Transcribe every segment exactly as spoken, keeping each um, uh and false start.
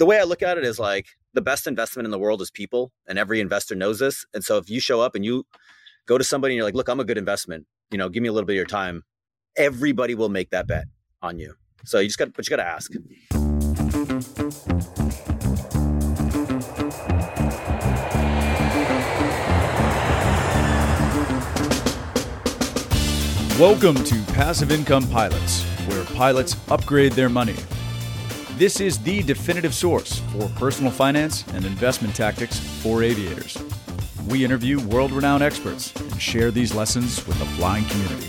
the way I look at it is like the best investment in the world is people, and every investor knows this. And so if you show up and you go to somebody and you're like, look, I'm a good investment, you know, give me a little bit of your time, everybody will make that bet on you. So you just got, but you got to ask. Welcome to Passive Income Pilots, where pilots upgrade their money. This is the definitive source for personal finance and investment tactics for aviators. We interview world-renowned experts and share these lessons with the flying community.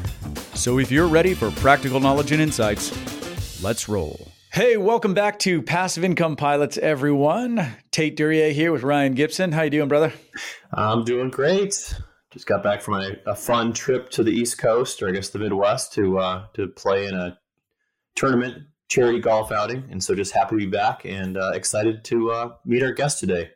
So if you're ready for practical knowledge and insights, let's roll. Hey, welcome back to Passive Income Pilots, everyone. Tate Duryea here with Ryan Gibson. How you doing, brother? I'm doing great. Just got back from a, a fun trip to the East Coast, or I guess the Midwest, to uh, to play in a tournament, charity golf outing. And so just happy to be back and uh, excited to uh, meet our guest today.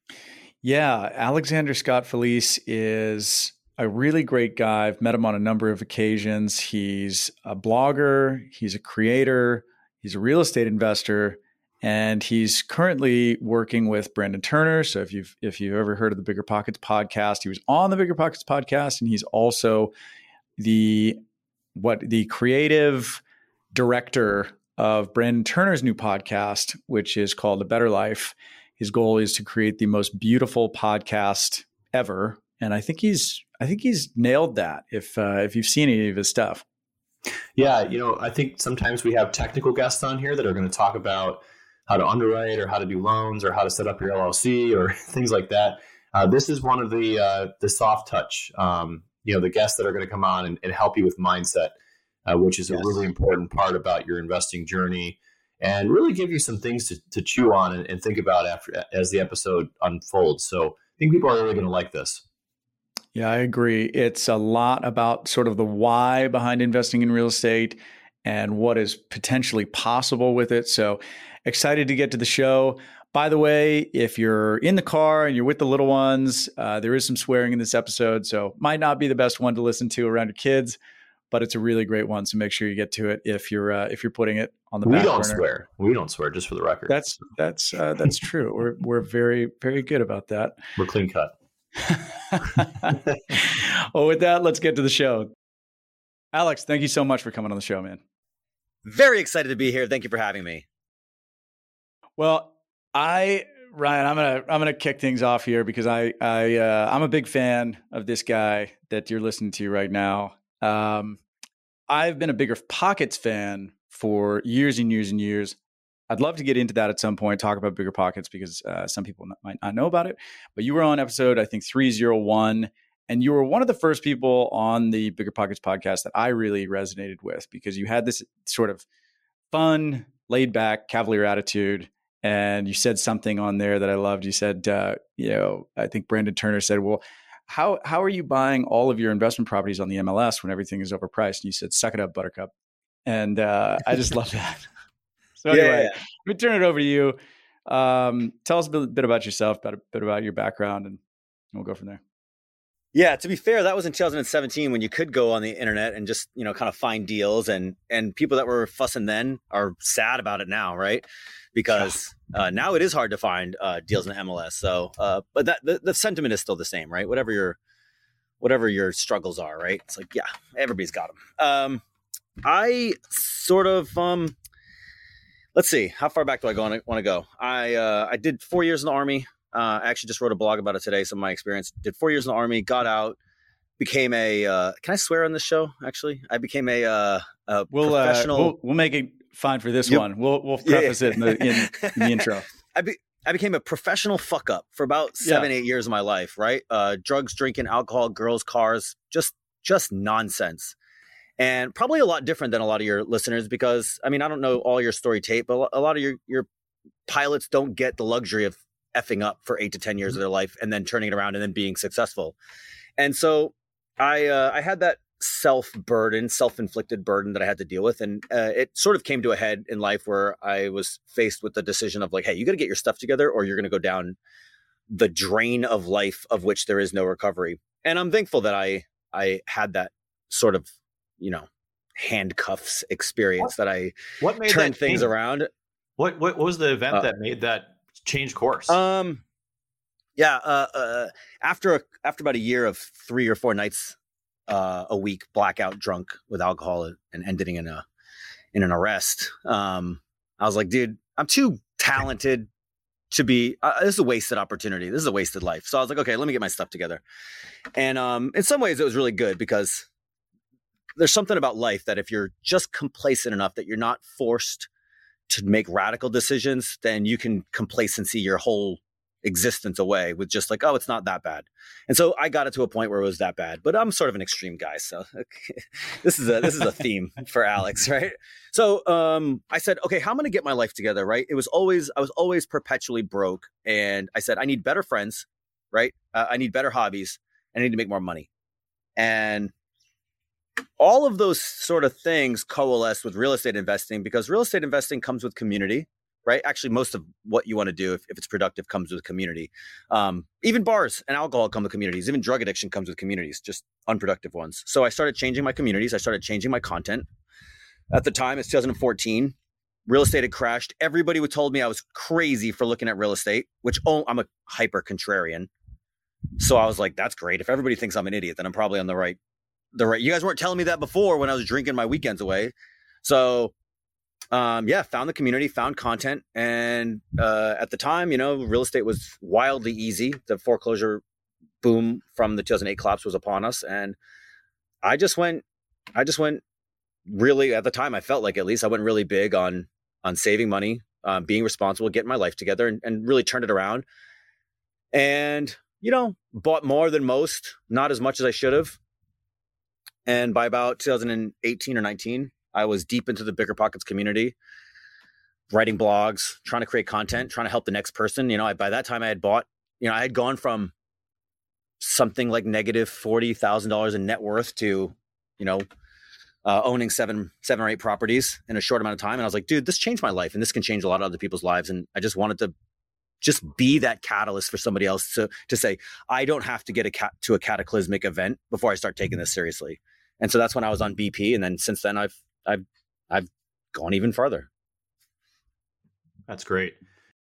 Yeah, Alexander Scott Felice is a really great guy. I've met him on a number of occasions. He's a blogger, he's a creator, he's a real estate investor, and he's currently working with Brandon Turner. So if you've if you've ever heard of the Bigger Pockets podcast, he was on the Bigger Pockets podcast, and he's also the what the creative director of Brandon Turner's new podcast, which is called The Better Life. His goal is to create the most beautiful podcast ever, and I think he's I think he's nailed that. If uh, if you've seen any of his stuff, yeah, you know, I think sometimes we have technical guests on here that are going to talk about how to underwrite or how to do loans or how to set up your L L C or things like that. Uh, this is one of the uh, the soft touch, um, you know, the guests that are going to come on and, and help you with mindset, uh, which is yes. a really important part about your investing journey, and really give you some things to, to chew on and, and think about after as the episode unfolds. So I think people are really going to like this. Yeah, I agree. It's a lot about sort of the why behind investing in real estate and what is potentially possible with it. So excited to get to the show. By the way, if you're in the car and you're with the little ones, uh, there is some swearing in this episode, so might not be the best one to listen to around your kids, but it's a really great one. So make sure you get to it if you're uh, if you're putting it on the back burner. We don't burner. swear. We don't swear, just for the record. That's that's uh, that's true. We're we're very very good about that. We're clean cut. Well, with that, let's get to the show. Alex, thank you so much for coming on the show, man. Very excited to be here. Thank you for having me. Well, I Ryan, I'm gonna I'm gonna kick things off here because I I uh, I'm a big fan of this guy that you're listening to right now. Um, I've been a Bigger Pockets fan for years and years and years. I'd love to get into that at some point, talk about Bigger Pockets because uh, some people not, might not know about it. But you were on episode, I think, three oh one, and you were one of the first people on the Bigger Pockets podcast that I really resonated with because you had this sort of fun, laid back, cavalier attitude. And you said something on there that I loved. You said, uh, you know, I think Brandon Turner said, well, how how are you buying all of your investment properties on the M L S when everything is overpriced? And you said, suck it up, Buttercup. And uh, I just love that. So anyway, yeah, yeah. Let me turn it over to you. Um, tell us a bit, bit about yourself, about a bit about your background, and we'll go from there. Yeah, to be fair, that was in two thousand seventeen when you could go on the internet and just, you know, kind of find deals, and and people that were fussing then are sad about it now, right? Because uh, now it is hard to find uh, deals in the M L S. So, uh, but that the, the sentiment is still the same, right? Whatever your whatever your struggles are, right? It's like, yeah, everybody's got them. Um, I sort of um. Let's see, how far back do I want to want to go? I uh, I did four years in the Army. Uh, I actually just wrote a blog about it today. Some of my experience. Did four years in the Army. Got out. Became a. Uh, can I swear on this show? Actually, I became a, uh, a we'll, professional. Uh, we'll, we'll make it fine for this yep. one. We'll we'll preface yeah. it in the, in, in the intro. I be, I became a professional fuck up for about seven, yeah. eight years of my life. Right, uh, drugs, drinking, alcohol, girls, cars, just just nonsense. And probably a lot different than a lot of your listeners because, I mean, I don't know all your story tape, but a lot of your, your pilots don't get the luxury of effing up for eight to ten years of their life and then turning it around and then being successful. And so I uh, I had that self-burden, self-inflicted burden that I had to deal with. And uh, it sort of came to a head in life where I was faced with the decision of like, hey, you got to get your stuff together or you're going to go down the drain of life of which there is no recovery. And I'm thankful that I I had that sort of, you know, handcuffs experience what, that I what made turned that things change? around. What, what what was the event uh, that made that change course? Um, yeah, uh, uh, after a, after about a year of three or four nights uh, a week, blackout, drunk with alcohol, and ending in a in an arrest, um, I was like, dude, I'm too talented to be. Uh, this is a wasted opportunity. This is a wasted life. So I was like, okay, let me get my stuff together. And um, in some ways, it was really good because there's something about life that if you're just complacent enough that you're not forced to make radical decisions, then you can complacency your whole existence away with just like, oh, it's not that bad. And so I got it to a point where it was that bad, but I'm sort of an extreme guy. So okay, this is a, this is a theme for Alex, right? So um, I said, okay, how am I going to get my life together, right? It was always, I was always perpetually broke. And I said, I need better friends, right? Uh, I need better hobbies. I need to make more money. And all of those sort of things coalesce with real estate investing because real estate investing comes with community, right? Actually, most of what you want to do, if, if it's productive, comes with community. Um, even bars and alcohol come with communities. Even drug addiction comes with communities, just unproductive ones. So I started changing my communities. I started changing my content. At the time, it's two thousand fourteen. Real estate had crashed. Everybody would told me I was crazy for looking at real estate, which oh, I'm a hyper contrarian. So I was like, that's great. If everybody thinks I'm an idiot, then I'm probably on the right The right, you guys weren't telling me that before when I was drinking my weekends away. So, um, yeah, found the community, found content. And uh, at the time, you know, real estate was wildly easy. The foreclosure boom from the two thousand eight collapse was upon us. And I just went, I just went really, at the time, I felt like at least I went really big on, on saving money, um, being responsible, getting my life together and, and really turned it around. And, you know, bought more than most, not as much as I should have. And by about two thousand eighteen or nineteen, I was deep into the Bigger Pockets community, writing blogs, trying to create content, trying to help the next person. You know, I, by that time I had bought, you know, I had gone from something like negative forty thousand dollars in net worth to, you know, uh, owning seven, seven or eight properties in a short amount of time. And I was like, dude, this changed my life and this can change a lot of other people's lives. And I just wanted to just be that catalyst for somebody else to, to say, I don't have to get a cat to a cataclysmic event before I start taking this seriously. And so that's when I was on B P. And then since then I've, I've, I've gone even further. That's great.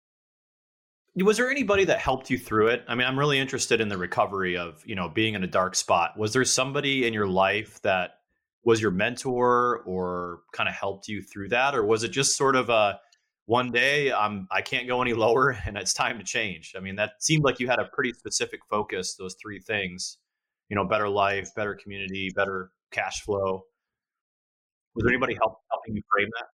Was there anybody that helped you through it? I mean, I'm really interested in the recovery of, you know, being in a dark spot. Was there somebody in your life that was your mentor or kind of helped you through that? Or was it just sort of a, one day I'm, I can't go any lower and it's time to change? I mean, that seemed like you had a pretty specific focus, those three things, you know, better life, better community, better cash flow. Was there anybody help, helping you frame that?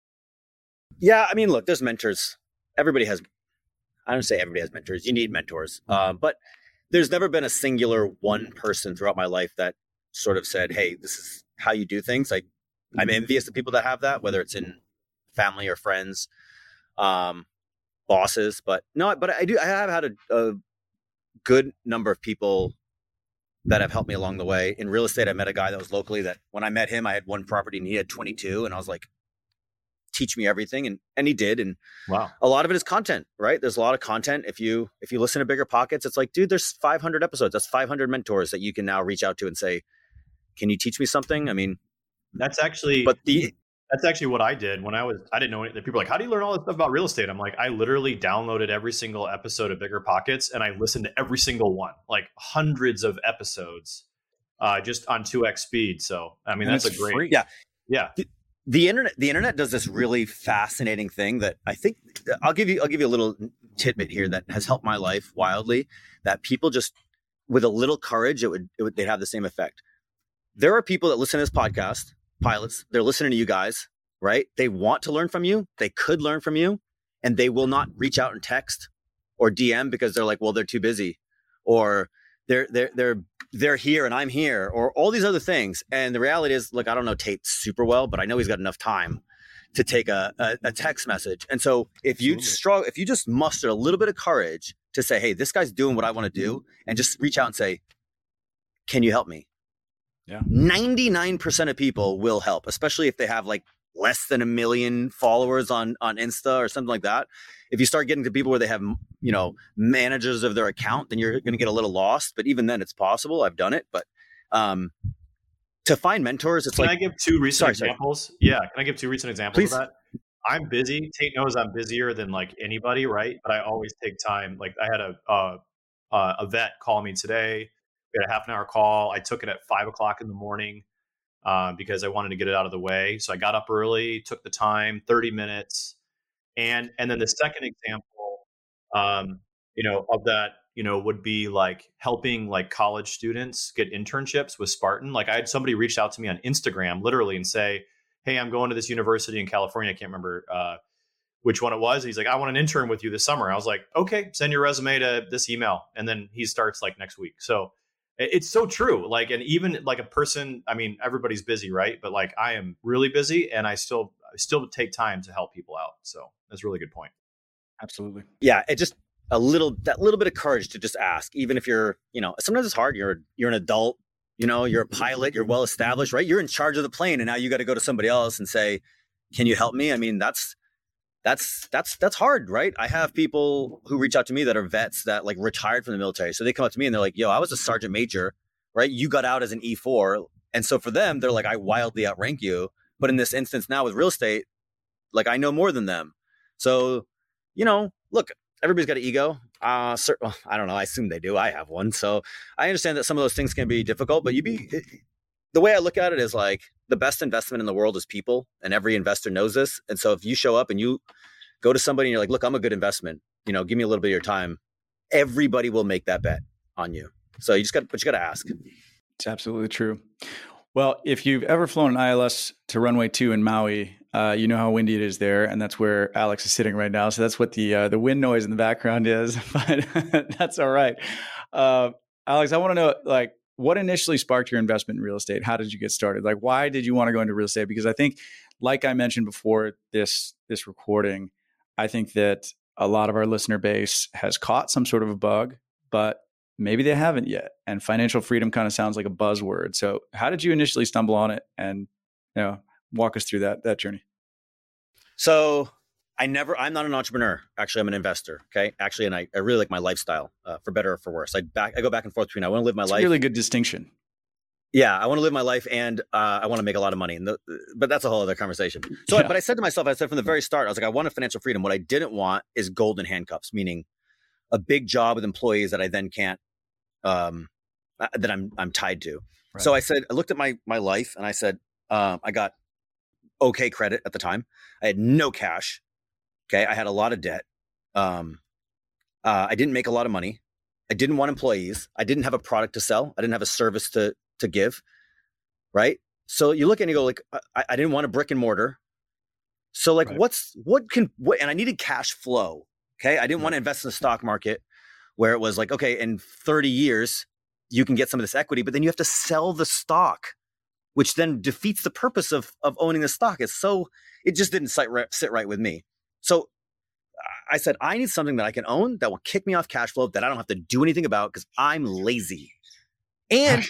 Yeah. I mean, look, there's mentors. Everybody has, I don't say everybody has mentors. You need mentors. Uh, but there's never been a singular one person throughout my life that sort of said, hey, this is how you do things. I, I'm envious of people that have that, whether it's in family or friends. Um, bosses, but no, but I do, I have had a, a good number of people that have helped me along the way. In real estate, I met a guy that was locally that when I met him, I had one property and he had twenty-two. And I was like, teach me everything. And, and he did. And wow, a lot of it is content, right? There's a lot of content. If you, if you listen to Bigger Pockets, it's like, dude, there's five hundred episodes. That's five hundred mentors that you can now reach out to and say, can you teach me something? I mean, that's actually, but the, That's actually what I did when I was, I didn't know anything. People were like, how do you learn all this stuff about real estate? I'm like, I literally downloaded every single episode of Bigger Pockets and I listened to every single one, like hundreds of episodes, uh, just on two X speed. So, I mean, and that's a great, free. yeah. Yeah. The, the internet, the internet does this really fascinating thing that I think I'll give you, I'll give you a little tidbit here that has helped my life wildly, that people just with a little courage, it would, it would, they'd have the same effect. There are people that listen to this podcast, pilots, they're listening to you guys, right? They want to learn from you. They could learn from you and they will not reach out and text or D M because they're like, well, they're too busy or they're, they're, they're, they're here and I'm here or all these other things. And the reality is, look, I don't know Tate super well, but I know he's got enough time to take a, a, a text message. And so if you struggle, if you just muster a little bit of courage to say, hey, this guy's doing what I want to do and just reach out and say, can you help me? Yeah. ninety-nine percent of people will help, especially if they have like less than a million followers on, on Insta or something like that. If you start getting to people where they have, you know, managers of their account, then you're going to get a little lost. But even then it's possible. I've done it. But um, to find mentors, it's can like, I give two recent sorry, examples? Sorry. Yeah. Can I give two recent examples Please. of that? I'm busy. Tate knows I'm busier than like anybody, right? But I always take time. Like I had a uh, uh, a vet call me today. We had a half an hour call. I took it at five o'clock in the morning uh, because I wanted to get it out of the way. So I got up early, took the time, thirty minutes, and and then the second example, um, you know, of that, you know, would be like helping like college students get internships with Spartan. Like I had somebody reach out to me on Instagram, literally, and say, "Hey, I'm going to this university in California. I can't remember uh, which one it was." And he's like, "I want an intern with you this summer." I was like, "Okay, send your resume to this email." And then he starts like next week. So it's so true. Like, and even like a person, I mean, everybody's busy, right? But like I am really busy and I still, I still take time to help people out. So that's a really good point. Absolutely. Yeah. It just a little, that little bit of courage to just ask, even if you're, you know, sometimes it's hard. You're, you're an adult, you know, you're a pilot, you're well established, right? You're in charge of the plane. And now you got to go to somebody else and say, "Can you help me?" I mean, that's, That's that's that's hard, right? I have people who reach out to me that are vets that like retired from the military. So they come up to me and they're like, "Yo, I was a sergeant major, right? You got out as an E four." And so for them, they're like, "I wildly outrank you." But in this instance now with real estate, like I know more than them. So, you know, look, everybody's got an ego. Uh, cert- well, I don't know. I assume they do. I have one. So I understand that some of those things can be difficult, but you be the way I look at it is like the best investment in the world is people, and every investor knows this. And so if you show up and you go to somebody and you're like, "Look, I'm a good investment, you know, give me a little bit of your time," everybody will make that bet on you. So you just got, but you got to ask. It's absolutely true. Well, if you've ever flown an I L S to runway two in Maui, uh, you know how windy it is there, and that's where Alex is sitting right now. So that's what the uh, the wind noise in the background is, but that's all right. Uh, Alex, I want to know, like, what initially sparked your investment in real estate? How did you get started? Like, why did you want to go into real estate? Because I think, like I mentioned before this this recording, I think that a lot of our listener base has caught some sort of a bug, but maybe they haven't yet. And financial freedom kind of sounds like a buzzword. So how did you initially stumble on it? And, you know, walk us through that that journey. So I never, I'm not an entrepreneur. Actually, I'm an investor. Okay. Actually, and I, I really like my lifestyle, uh, for better or for worse. I back, I go back and forth between, I want to live my It's life. a really good distinction. Yeah. I want to live my life and uh, I want to make a lot of money. And the, but that's a whole other conversation. So, yeah. I, but I said to myself, I said from the very start, I was like, I wanted financial freedom. What I didn't want is golden handcuffs, meaning a big job with employees that I then can't, um, that I'm, I'm tied to. Right. So I said, I looked at my, my life and I said, um, I got okay credit at the time. I had no cash. Okay. I had a lot of debt. Um, uh, I didn't make a lot of money. I didn't want employees. I didn't have a product to sell. I didn't have a service to, to give. Right. So you look and you go like, I, I didn't want a brick and mortar. So like, right. what's, what can, what, and I needed cash flow. Okay. I didn't right. want to invest in the stock market where it was like, okay, in thirty years, you can get some of this equity, but then you have to sell the stock, which then defeats the purpose of, of owning the stock. It's so, it just didn't sit right, sit right with me. So I said, I need something that I can own that will kick me off cash flow that I don't have to do anything about because I'm lazy. And,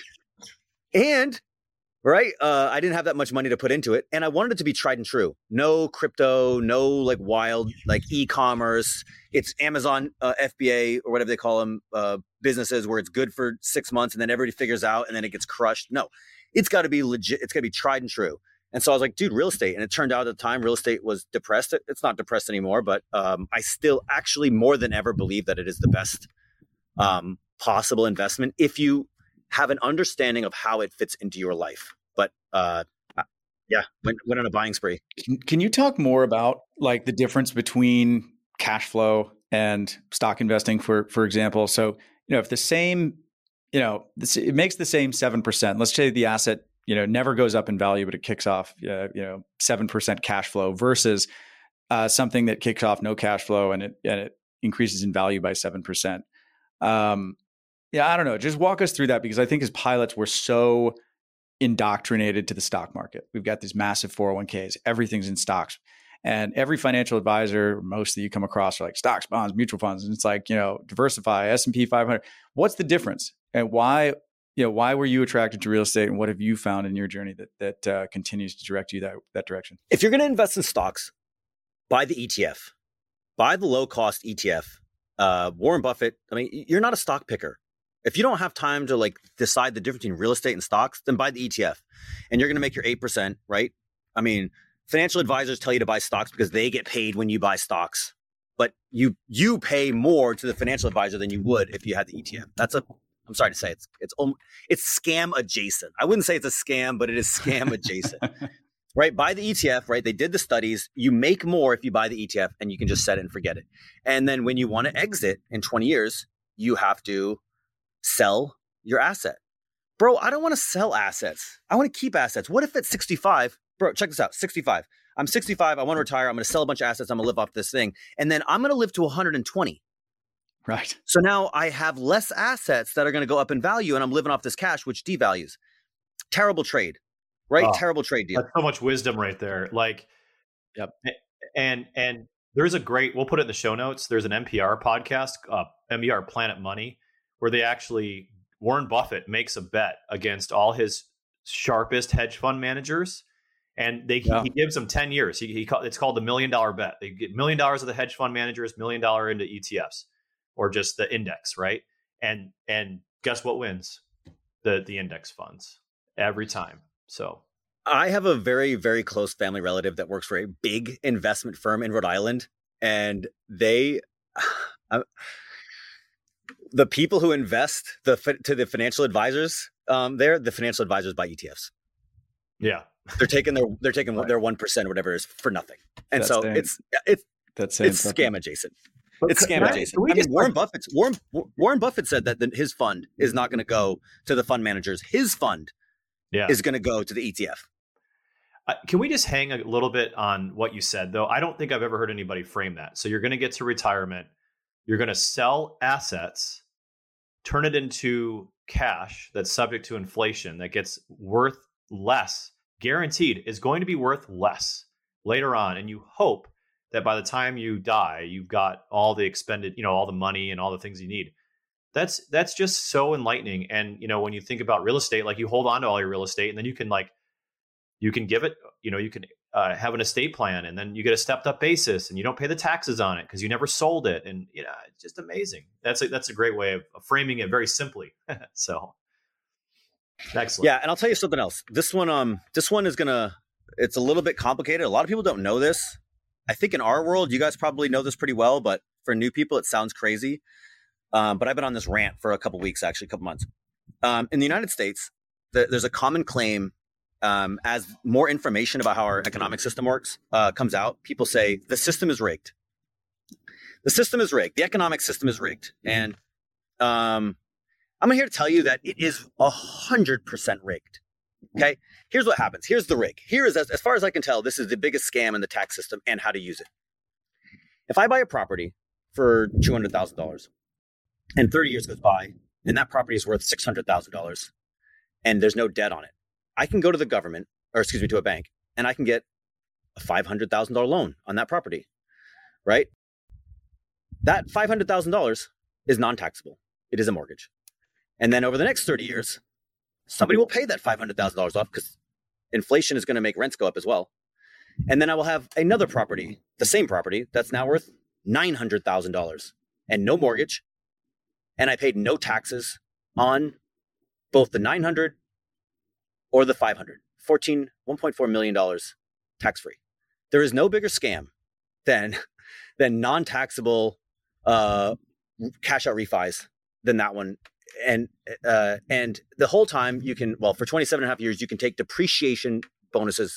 and, right, uh, I didn't have that much money to put into it. And I wanted it to be tried and true. No crypto, no like wild, like e-commerce. It's Amazon, uh, F B A or whatever they call them, uh, businesses where it's good for six months and then everybody figures out and then it gets crushed. No, it's got to be legit. It's got to be tried and true. And so I was like, dude, real estate. And it turned out at the time, real estate was depressed. It's not depressed anymore, but um, I still actually more than ever believe that it is the best um, possible investment if you have an understanding of how it fits into your life. But uh, yeah, went, went on a buying spree. Can, can you talk more about like the difference between cash flow and stock investing, for for example? So, you know, if the same, you know, this, it makes the same seven percent, let's say the asset, you know, never goes up in value, but it kicks off, uh, you know, seven percent cash flow versus uh, something that kicks off no cash flow and it, and it increases in value by seven percent. Um, yeah, I don't know. Just walk us through that, because I think as pilots, we're so indoctrinated to the stock market. We've got these massive four oh one k's, everything's in stocks. And every financial advisor, most that you come across are like stocks, bonds, mutual funds. And it's like, you know, diversify, S and P five hundred. What's the difference? And why, you know, why were you attracted to real estate, and what have you found in your journey that that uh, continues to direct you that that direction? If you're going to invest in stocks, buy the E T F, buy the low cost E T F. Uh, Warren Buffett. I mean, you're not a stock picker. If you don't have time to like decide the difference between real estate and stocks, then buy the E T F, and you're going to make your eight percent, right? I mean, financial advisors tell you to buy stocks because they get paid when you buy stocks, but you you pay more to the financial advisor than you would if you had the E T F. That's a I'm sorry to say it's it's it's scam adjacent. I wouldn't say it's a scam, but it is scam adjacent. Right? Buy the E T F, right? They did the studies. You make more if you buy the E T F and you can just set it and forget it. And then when you want to exit in twenty years, you have to sell your asset. Bro, I don't want to sell assets. I want to keep assets. What if at sixty-five, bro, check this out, sixty-five. I'm sixty-five. I want to retire. I'm going to sell a bunch of assets. I'm going to live off this thing. And then I'm going to live to one hundred twenty. Right. So now I have less assets that are going to go up in value and I'm living off this cash, which devalues. Terrible trade, right? Oh, Terrible trade deal. That's so much wisdom right there. Like, yep. And, and there's a great, we'll put it in the show notes. There's an N P R podcast, uh, N P R Planet Money, where they actually, Warren Buffett makes a bet against all his sharpest hedge fund managers. And they yeah. he, he gives them ten years. He, he It's called the million dollar bet. They get million dollars of the hedge fund managers, million dollar into E T Fs. Or just the index, right? And and guess what wins? The the index funds every time. So I have a very, very close family relative that works for a big investment firm in Rhode Island. And they, uh, the people who invest the to the financial advisors, um, they're the financial advisors buy E T Fs. Yeah. They're taking their they're taking right. their one percent or whatever it is for nothing. And That's so dang. it's it's That's it's scam adjacent. It's scam Right. adjacent. I mean, Warren Buffett's Warren Warren Buffett said that the, his fund is not going to go to the fund managers. His fund yeah. is going to go to the E T F. Uh, can we just hang a little bit on what you said, though? I don't think I've ever heard anybody frame that. So you're going to get to retirement. You're going to sell assets, turn it into cash that's subject to inflation that gets worth less, guaranteed is going to be worth less later on. And you hope that by the time you die, you've got all the expended, you know, all the money and all the things you need. That's that's just so enlightening. And, you know, when you think about real estate, like you hold on to all your real estate and then you can like, you can give it, you know, you can uh, have an estate plan and then you get a stepped up basis and you don't pay the taxes on it because you never sold it. And, you know, it's just amazing. That's a, that's a great way of, of framing it very simply. So excellent. Yeah. And I'll tell you something else. This one, um, this one is going to, it's a little bit complicated. A lot of people don't know this. I think in our world, you guys probably know this pretty well, but for new people, it sounds crazy. Um, but I've been on this rant for a couple weeks, actually, a couple months. Um, in the United States, the, there's a common claim um, as more information about how our economic system works uh, comes out. People say the system is rigged. The system is rigged. The economic system is rigged. And um, I'm here to tell you that it is one hundred percent rigged. Okay, here's what happens. Here's the rig. Here is, as, as far as I can tell, this is the biggest scam in the tax system and how to use it. If I buy a property for two hundred thousand dollars and thirty years goes by and that property is worth six hundred thousand dollars and there's no debt on it, I can go to the government, or excuse me, to a bank, and I can get a five hundred thousand dollars loan on that property, right? That five hundred thousand dollars is non-taxable. It is a mortgage. And then over the next thirty years, somebody will pay that five hundred thousand dollars off because inflation is going to make rents go up as well. And then I will have another property, the same property, that's now worth nine hundred thousand dollars and no mortgage. And I paid no taxes on both the nine hundred or the five hundred, fourteen, one point four million dollars tax-free. There is no bigger scam than, than non-taxable uh, cash out refis than that one. And uh, and the whole time you can, well, for twenty-seven and a half years, you can take depreciation bonuses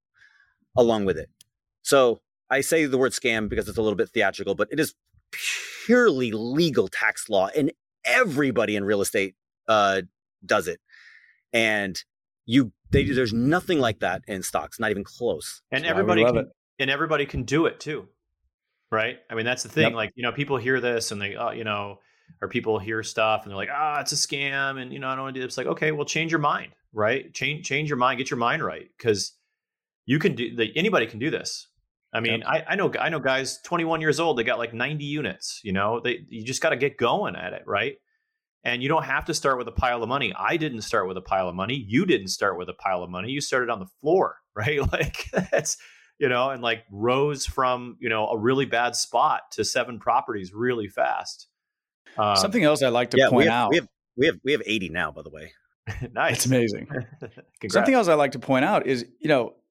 along with it. So I say the word scam because it's a little bit theatrical, but it is purely legal tax law, and everybody in real estate uh, does it. And you, they, there's nothing like that in stocks, not even close. And everybody can, it. and everybody can do it too, right? I mean, that's the thing. Yep. Like, you know, people hear this and they, uh, you know. Or people hear stuff and they're like, ah, it's a scam. And, you know, I don't want to do this. It's like, okay, well, change your mind, right? Change, change your mind, get your mind right. Cause you can do the, anybody can do this. I mean, yep. I, I know, I know guys twenty-one years old, they got like ninety units, you know, they, you just got to get going at it. Right. And you don't have to start with a pile of money. I didn't start with a pile of money. You didn't start with a pile of money. You started on the floor, right? Like that's, you know, and like rose from, you know, a really bad spot to seven properties really fast. Um, Something else I like to yeah, point we have, out. We have we have we have eighty now, by the way. Nice. It's amazing. Something else I like to point out is, you know,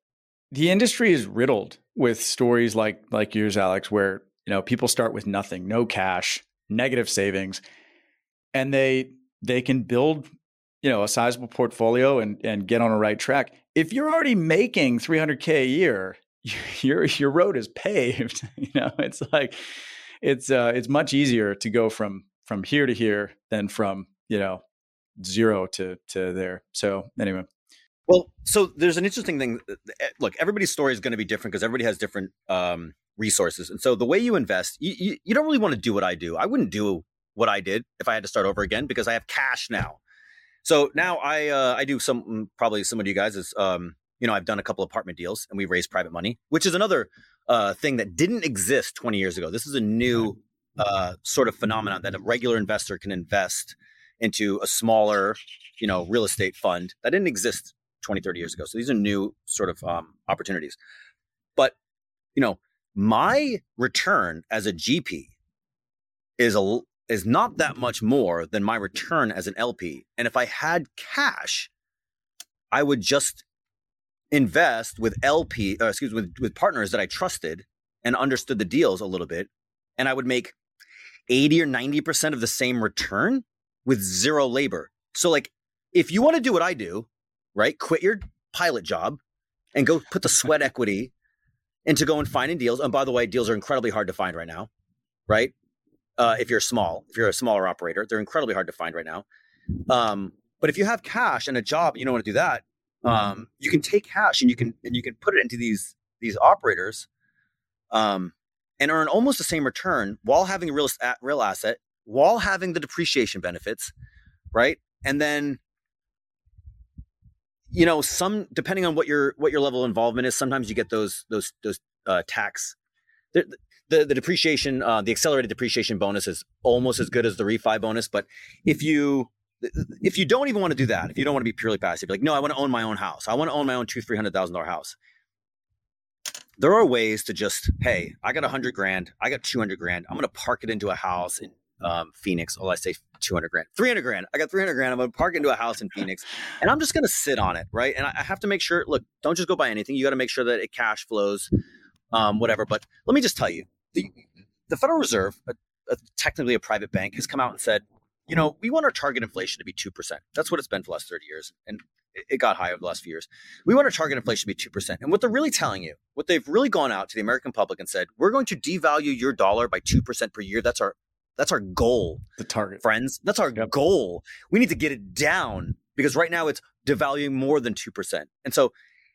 the industry is riddled with stories like like yours, Alex, where you know people start with nothing, no cash, negative savings, and they they can build you know a sizable portfolio and and get on a right track. If you're already making three hundred K a year, your your road is paved. You know, it's like it's uh, it's much easier to go from from here to here than from you know zero to to there. So anyway. Well, so there's an interesting thing. Look, everybody's story is going to be different because everybody has different um, resources. And so the way you invest, you, you, you don't really want to do what I do. I wouldn't do what I did if I had to start over again because I have cash now. So now I uh, I do some, probably some of you guys is, um, you know, I've done a couple apartment deals and we raised private money, which is another uh, thing that didn't exist twenty years ago. This is a new uh, sort of phenomenon that a regular investor can invest into a smaller, you know, real estate fund that didn't exist twenty, thirty years ago. So these are new sort of um, opportunities. But, you know, my return as a G P is a is not that much more than my return as an L P. And if I had cash, I would just invest with L P, uh, excuse me, with, with partners that I trusted and understood the deals a little bit. And I would make eighty or ninety percent of the same return with zero labor. So like, if you want to do what I do, right? Quit your pilot job and go put the sweat equity into going finding deals. And by the way, deals are incredibly hard to find right now, right? Uh, if you're small, if you're a smaller operator, they're incredibly hard to find right now. Um, but if you have cash and a job, you don't want to do that. Um, you can take cash and you can and you can put it into these these operators, um, and earn almost the same return while having a real real asset, while having the depreciation benefits, right? And then, you know, some depending on what your what your level of involvement is, sometimes you get those those those uh, tax. The, the the depreciation, uh, the accelerated depreciation bonus is almost as good as the refi bonus. But if you if you don't even want to do that, if you don't want to be purely passive, like no, I want to own my own house. I want to own my own two three hundred thousand dollar house. There are ways to just, hey, I got a hundred grand, I got two hundred grand. I'm going to park it into a house in um, Phoenix. Oh, I say two hundred grand, three hundred grand. I got three hundred grand. I'm going to park into a house in Phoenix and I'm just going to sit on it. Right. And I have to make sure, look, don't just go buy anything. You got to make sure that it cash flows, um, whatever. But let me just tell you, the, the Federal Reserve, a, a, technically a private bank, has come out and said, you know, we want our target inflation to be two percent. That's what it's been for the last thirty years. And it got higher over the last few years. We want our target inflation to be two percent. And what they're really telling you, what they've really gone out to the American public and said, we're going to devalue your dollar by two percent per year. That's our, that's our goal. The target. Friends. That's our yep. goal. We need to get it down because right now it's devaluing more than two percent. And so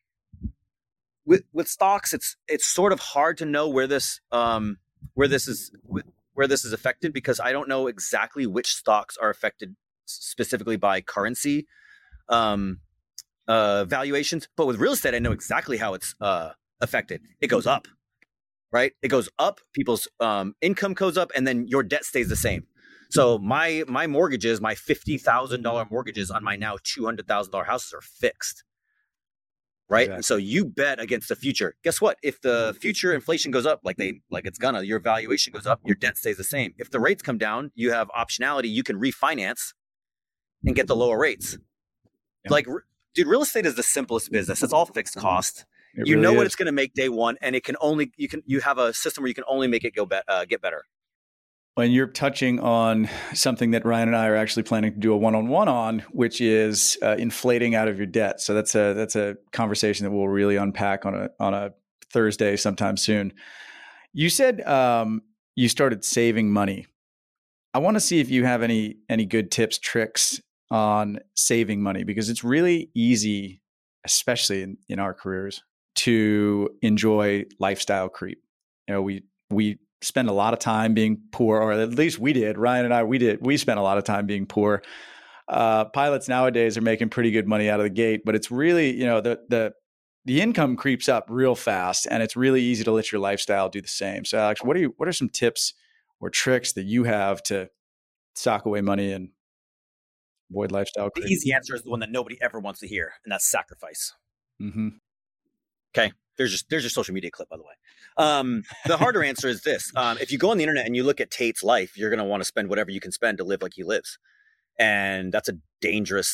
with, with stocks, it's, it's sort of hard to know where this, um, where this is, where this is affected because I don't know exactly which stocks are affected specifically by currency, um, uh, valuations. But with real estate, I know exactly how it's uh, affected. It goes up, right? It goes up. People's um, income goes up, and then your debt stays the same. So my my mortgages, my fifty thousand dollar mortgages on my now two hundred thousand dollar houses are fixed, right? Exactly. And so you bet against the future. Guess what? If the future inflation goes up, like they like it's gonna, your valuation goes up, your debt stays the same. If the rates come down, you have optionality. You can refinance and get the lower rates. Yep. Like, dude, real estate is the simplest business. It's all fixed cost. It you really know is. What it's going to make day one, and it can only you can you have a system where you can only make it go be, uh, get better. When you're touching on something that Ryan and I are actually planning to do a one-on-one on, which is uh, inflating out of your debt. So that's a that's a conversation that we'll really unpack on a on a Thursday sometime soon. You said um, you started saving money. I want to see if you have any any good tips, tricks on saving money, because it's really easy, especially in, in our careers, to enjoy lifestyle creep. You know, we we spend a lot of time being poor, or at least we did. Ryan and I, we did. We spent a lot of time being poor. Uh, pilots nowadays are making pretty good money out of the gate, but it's really, you know, the the the income creeps up real fast, and it's really easy to let your lifestyle do the same. So, Alex, what are you? What are some tips or tricks that you have to sock away money and avoid lifestyle creep? The easy answer is the one that nobody ever wants to hear, and that's sacrifice. Mm-hmm. Okay. There's just there's your social media clip, by the way. Um, the harder answer is this. Um, if you go on the internet and you look at Tate's life, you're going to want to spend whatever you can spend to live like he lives. And that's a dangerous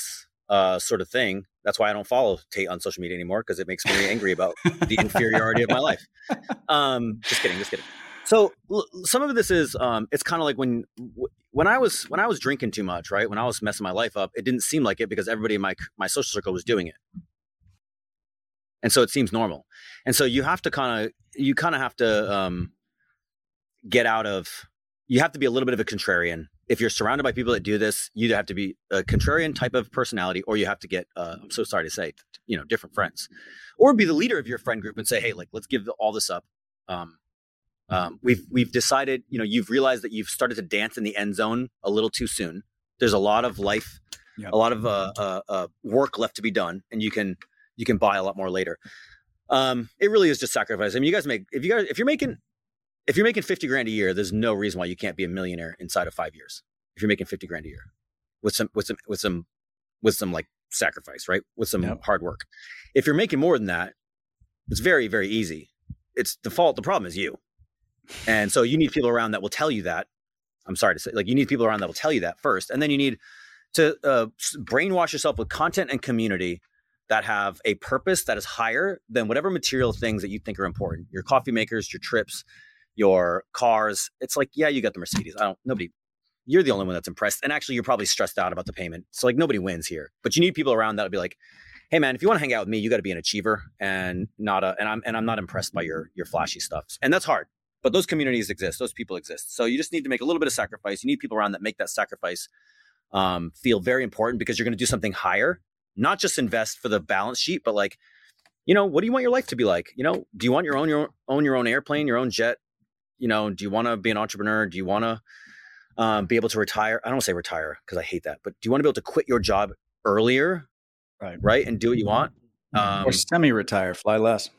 uh, sort of thing. That's why I don't follow Tate on social media anymore, because it makes me angry about the inferiority of my life. Um, just kidding, just kidding. So l- some of this is, um, it's kind of like when, when I was, when I was drinking too much, right? When I was messing my life up, it didn't seem like it because everybody in my, my social circle was doing it. And so it seems normal. And so you have to kind of, you kind of have to um, get out of, you have to be a little bit of a contrarian. If you're surrounded by people that do this, you either have to be a contrarian type of personality, or you have to get, uh, I'm so sorry to say, you know, different friends, or be the leader of your friend group and say, hey, like, let's give all this up. Um, um, we've, we've decided, you know, you've realized that you've started to dance in the end zone a little too soon. There's a lot of life, yep. a lot of uh, uh, uh, work left to be done, and you can, you can buy a lot more later. Um, it really is just sacrifice. I mean, you guys make, if you guys, if you're making, if you're making fifty grand a year, there's no reason why you can't be a millionaire inside of five years. If you're making fifty grand a year with some, with some, with some, with some like sacrifice, right? With some yep. hard work. If you're making more than that, it's very, very easy. It's the fault. The problem is you. And so you need people around that will tell you that. I'm sorry to say, like, you need people around that will tell you that first. And then you need to uh, brainwash yourself with content and community that have a purpose that is higher than whatever material things that you think are important. Your coffee makers, your trips, your cars. It's like, yeah, you got the Mercedes. I don't, nobody, you're the only one that's impressed. And actually, you're probably stressed out about the payment. So like, nobody wins here. But you need people around that'll be like, hey man, if you want to hang out with me, you got to be an achiever and not a, and I'm, and I'm not impressed by your, your flashy stuff. And that's hard. But those communities exist. Those people exist. So you just need to make a little bit of sacrifice. You need people around that make that sacrifice um, feel very important, because you're going to do something higher, not just invest for the balance sheet, but like, you know, what do you want your life to be like? You know, do you want your own, your own, your own airplane, your own jet? You know, do you want to be an entrepreneur? Do you want to um, be able to retire? I don't want to say retire because I hate that, but do you want to be able to quit your job earlier? Right. Right. And do what you want. Um, or semi-retire, fly less.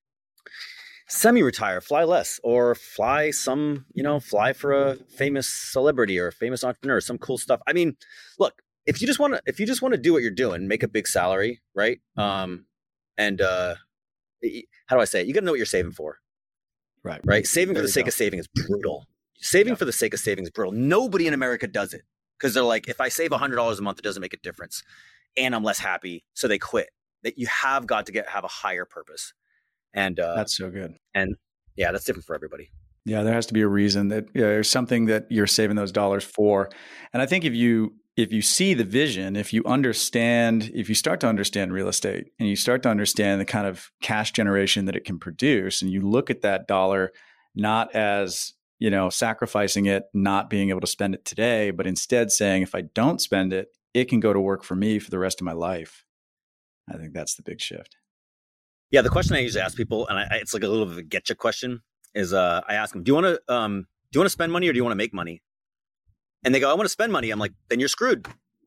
Semi-retire, fly less, or fly some, you know, fly for a famous celebrity or a famous entrepreneur, some cool stuff. I mean, look, if you just want to, if you just want to do what you're doing, make a big salary, right? Um, and uh, how do I say it? You got to know what you're saving for. Right. Right. Saving there for the sake go. of saving is brutal. Saving yeah. for the sake of saving is brutal. Nobody in America does it, because they're like, if I save one hundred dollars a month, it doesn't make a difference, and I'm less happy. So they quit. That you have got to get, have a higher purpose. And uh, that's so good. And yeah, that's different for everybody. Yeah, there has to be a reason that you know, there's something that you're saving those dollars for. And I think if you if you see the vision, if you understand, if you start to understand real estate and you start to understand the kind of cash generation that it can produce, and you look at that dollar not as, you know, sacrificing it, not being able to spend it today, but instead saying, if I don't spend it, it can go to work for me for the rest of my life. I think that's the big shift. Yeah, the question I usually ask people, and I, it's like a little bit of a getcha question, is uh, I ask them, do you want to um, do you want to spend money or do you want to make money? And they go, I want to spend money. I'm like, then you're screwed.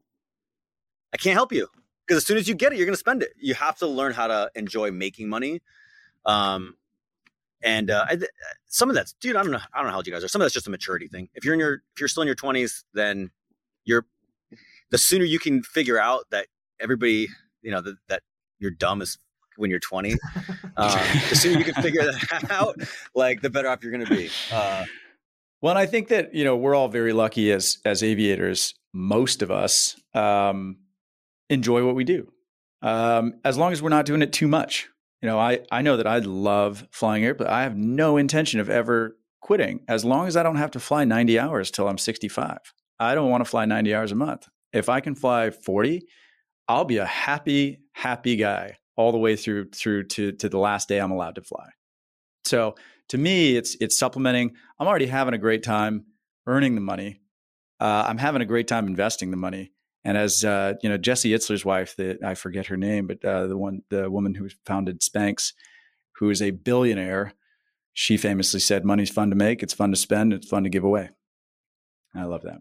I can't help you, because as soon as you get it, you're going to spend it. You have to learn how to enjoy making money. Um, and uh, I, some of that's, dude, I don't know, I don't know how old you guys are. Some of that's just a maturity thing. If you're in your, if you're still in your twenties, then you're, the sooner you can figure out that everybody, you know, that, that you're dumb as when you're twenty, um, the sooner you can figure that out, like the better off you're going to be. Uh, well, and I think that, you know, we're all very lucky as, as aviators. Most of us um, enjoy what we do, um, as long as we're not doing it too much. You know, I, I know that I love flying airplanes. I have no intention of ever quitting, as long as I don't have to fly ninety hours till I'm sixty-five. I don't want to fly ninety hours a month. If I can fly forty, I'll be a happy, happy guy all the way through through to, to the last day I'm allowed to fly. So to me, it's it's supplementing. I'm already having a great time earning the money. Uh, I'm having a great time investing the money. And as uh, you know, Jesse Itzler's wife, the, I forget her name, but uh, the one, the woman who founded Spanx, who is a billionaire, she famously said, "Money's fun to make. It's fun to spend. It's fun to give away." I love that.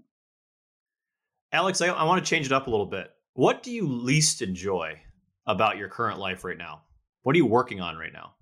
Alex, I, I want to change it up a little bit. What do you least enjoy about your current life right now? What are you working on right now?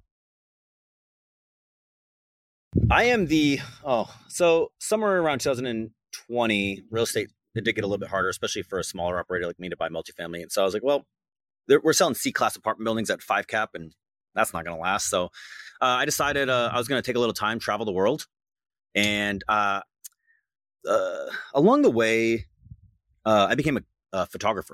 I am the, oh, so somewhere around two thousand twenty, real estate, it did get a little bit harder, especially for a smaller operator like me to buy multifamily. And so I was like, well, we're selling C-class apartment buildings at five cap, and that's not going to last. So uh, I decided uh, I was going to take a little time, travel the world. And uh, uh, along the way, uh, I became a, a photographer.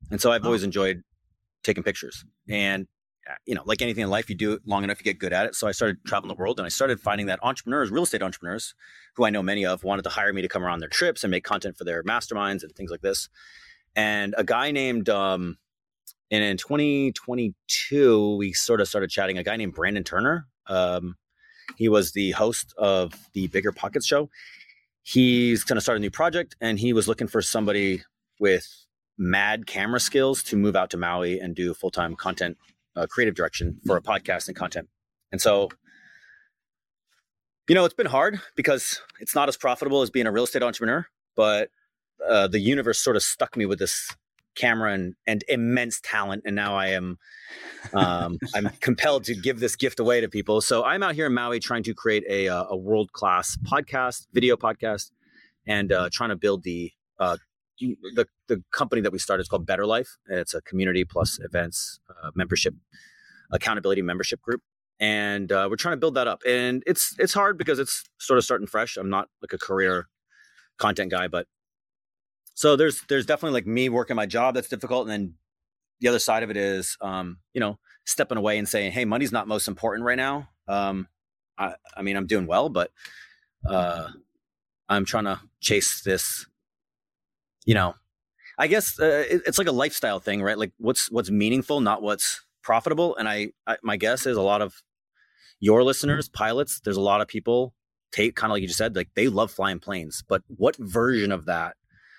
And so I've Oh. always enjoyed taking pictures. And, you know, like anything in life, you do it long enough, you get good at it. So I started traveling the world, and I started finding that entrepreneurs, real estate entrepreneurs, who I know many of, wanted to hire me to come around their trips and make content for their masterminds and things like this. And a guy named, um, and in twenty twenty-two, we sort of started chatting, a guy named Brandon Turner. Um, he was the host of the Bigger Pockets show. He's going to start a new project, and he was looking for somebody with mad camera skills to move out to Maui and do full-time content, uh, creative direction for a podcast and content. And so, you know, it's been hard because it's not as profitable as being a real estate entrepreneur, but uh, the universe sort of stuck me with this camera and, and immense talent. And now I am, um, I'm compelled to give this gift away to people. So I'm out here in Maui trying to create a, a world-class podcast, video podcast, and uh, trying to build the, uh, the the company that we started is called Better Life. It's a community plus events, uh, membership, accountability membership group. And uh, we're trying to build that up. And it's it's hard because it's sort of starting fresh. I'm not like a career content guy, but so there's there's definitely like me working my job that's difficult. And then the other side of it is, um, you know, stepping away and saying, hey, money's not most important right now. Um, I, I mean, I'm doing well, but uh, I'm trying to chase this. You know, I guess uh, it, it's like a lifestyle thing, right? Like what's what's meaningful, not what's profitable. And I, I my guess is a lot of your listeners, pilots, there's a lot of people, Tate, kind of like you just said, like they love flying planes. But what version of that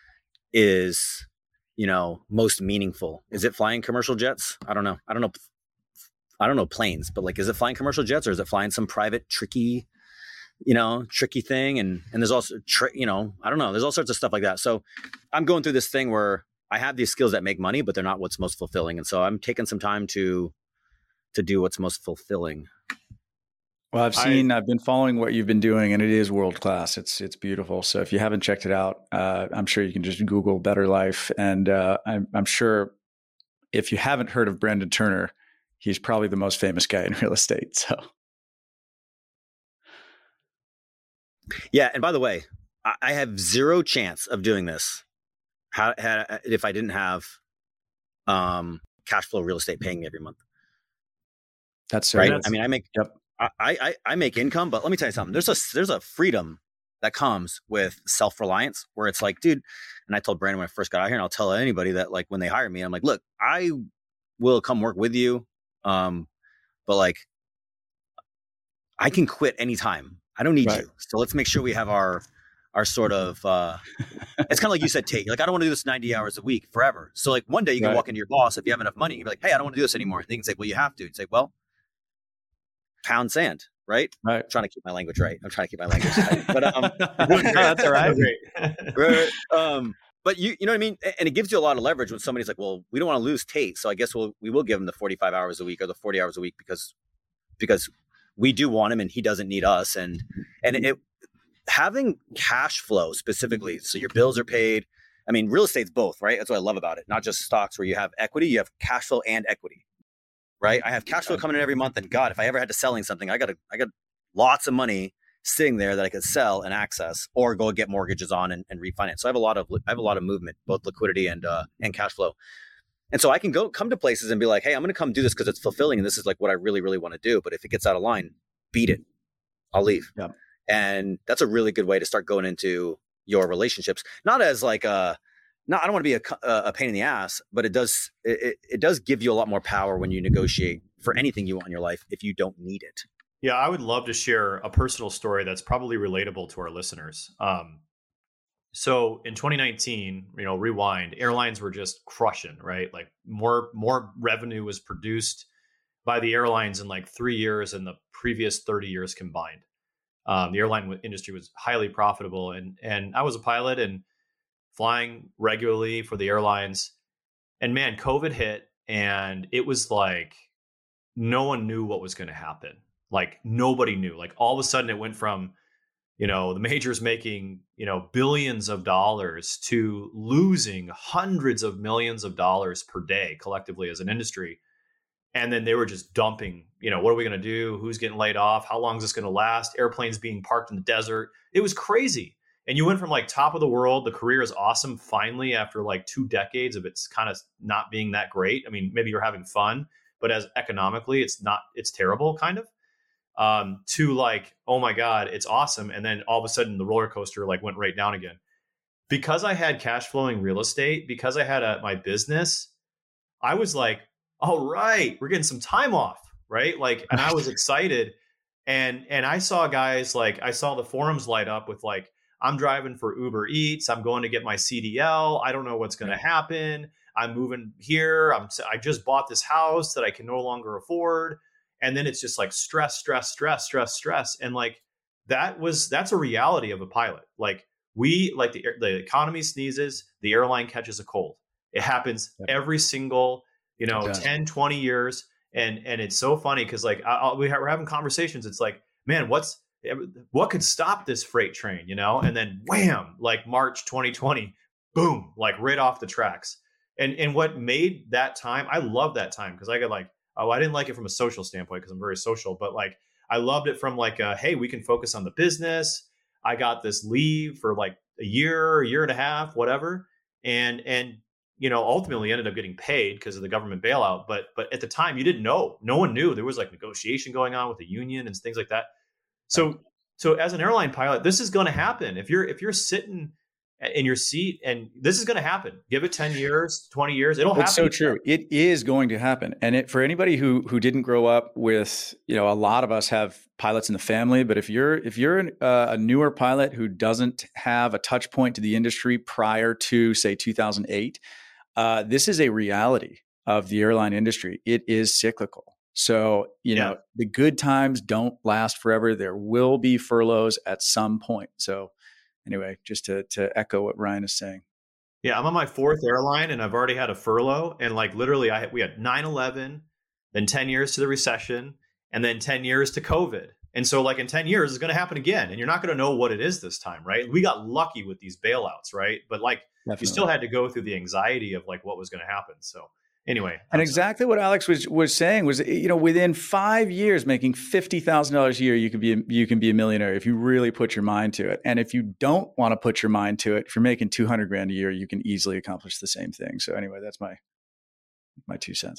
is, you know, most meaningful? Is it flying commercial jets? I don't know. I don't know. I don't know planes, but like, is it flying commercial jets or is it flying some private tricky, you know, tricky thing? And, and there's also, tri- you know, I don't know. There's all sorts of stuff like that. So I'm going through this thing where I have these skills that make money, but they're not what's most fulfilling. And so I'm taking some time to, to do what's most fulfilling. Well, I've seen, I, I've been following what you've been doing, and it is world-class. It's, it's beautiful. So if you haven't checked it out, uh, I'm sure you can just Google Better Life. And uh, I'm, I'm sure if you haven't heard of Brandon Turner, he's probably the most famous guy in real estate. So. Yeah. And by the way, I, I have zero chance of doing this how, how, if I didn't have um, cash flow real estate paying me every month. That's right. That's, I mean, I make, yep. I, I, I make income, but let me tell you something. There's a, there's a freedom that comes with self-reliance where it's like, dude, and I told Brandon when I first got out here, and I'll tell anybody that like when they hire me, I'm like, look, I will come work with you. Um, but like, I can quit anytime. I don't need right. you. So let's make sure we have our, our sort of, uh, it's kind of like you said, Tate, you're like, I don't want to do this ninety hours a week forever. So like one day you can right. walk into your boss, if you have enough money, you're like, hey, I don't want to do this anymore. And they can say, well, you have to. You'd say, well, pound sand, right? Right. I'm trying to keep my language right. I'm trying to keep my language right. But um, that's all right. right. Um, but you, you know what I mean? And it gives you a lot of leverage when somebody's like, well, we don't want to lose Tate. So I guess we'll, we will give him the forty-five hours a week or the forty hours a week because, because we do want him and he doesn't need us. And, and it, having cash flow specifically, so your bills are paid. I mean, real estate's both, right? That's what I love about it. Not just stocks where you have equity, you have cash flow and equity, right? I have cash flow coming in every month. And God, if I ever had to selling something, I got a, I got lots of money sitting there that I could sell and access or go get mortgages on and, and refinance. So I have a lot of, I have a lot of movement, both liquidity and, uh, and cash flow. And so I can go come to places and be like, hey, I'm going to come do this because it's fulfilling. And this is like what I really, really want to do. But if it gets out of line, beat it. I'll leave. Yeah. And that's a really good way to start going into your relationships. Not as like a, not, I don't want to be a, a pain in the ass, but it does, it, it does give you a lot more power when you negotiate for anything you want in your life if you don't need it. Yeah, I would love to share a personal story that's probably relatable to our listeners. Um, so in twenty nineteen, you know, rewind, airlines were just crushing, right? Like more, more revenue was produced by the airlines in like three years than the previous thirty years combined. Um, the airline industry was highly profitable. And, and I was a pilot and flying regularly for the airlines. And man, COVID hit and it was like, no one knew what was going to happen. Like nobody knew. Like all of a sudden it went from, you know, the majors making, you know, billions of dollars to losing hundreds of millions of dollars per day collectively as an industry. And then they were just dumping, you know, what are we going to do? Who's getting laid off? How long is this going to last? Airplanes being parked in the desert. It was crazy. And you went from like top of the world, the career is awesome finally after like two decades of it's kind of not being that great. I mean, maybe you're having fun, but as economically, it's not, it's terrible kind of. Um, to like, oh my God, it's awesome. And then all of a sudden the roller coaster like went right down again. Because I had cash flowing real estate, because I had a, my business, I was like, all right, we're getting some time off, right? Like, and I was excited. And, and I saw guys like, I saw the forums light up with like, I'm driving for Uber Eats. I'm going to get my C D L. I don't know what's going to happen. I'm moving here. I'm, I just bought this house that I can no longer afford. And then it's just like stress, stress, stress, stress, stress. And like, that was, that's a reality of a pilot. Like we, like the, the economy sneezes, the airline catches a cold. It happens yeah. every single, you know, exactly. ten, twenty years. And, and it's so funny because like I, we ha- we're having conversations. It's like, man, what's, what could stop this freight train, you know? And then wham, like March twenty twenty, boom, like right off the tracks. And and what made that time, I love that time because I got like, oh, I didn't like it from a social standpoint because I'm very social, but like I loved it from like, a, hey, we can focus on the business. I got this leave for like a year, a year and a half, whatever. And, and, you know, ultimately ended up getting paid because of the government bailout. But, but at the time you didn't know, no one knew. There was like negotiation going on with the union and things like that. So, so as an airline pilot, this is going to happen. If you're, if you're sitting in your seat and this is going to happen, give it ten years, twenty years, it'll happen. It's so true. It is going to happen. And it, for anybody who, who didn't grow up with, you know, a lot of us have pilots in the family, but if you're, if you're an, uh, a newer pilot who doesn't have a touch point to the industry prior to say two thousand eight, uh, this is a reality of the airline industry. It is cyclical. So, you yeah. know, the good times don't last forever. There will be furloughs at some point. So anyway, just to to echo what Ryan is saying. Yeah, I'm on my fourth airline and I've already had a furlough. And like literally I we had nine eleven, then ten years to the recession, and then ten years to COVID. And so like in ten years, it's going to happen again. And you're not going to know what it is this time, right? We got lucky with these bailouts, right? But like Definitely. You still had to go through the anxiety of like what was going to happen. So anyway. And exactly what Alex was was saying was, you know, within five years, making fifty thousand dollars a year, you could be, you can be a millionaire if you really put your mind to it. And if you don't want to put your mind to it, if you're making two hundred grand a year, you can easily accomplish the same thing. So anyway, that's my, my two cents.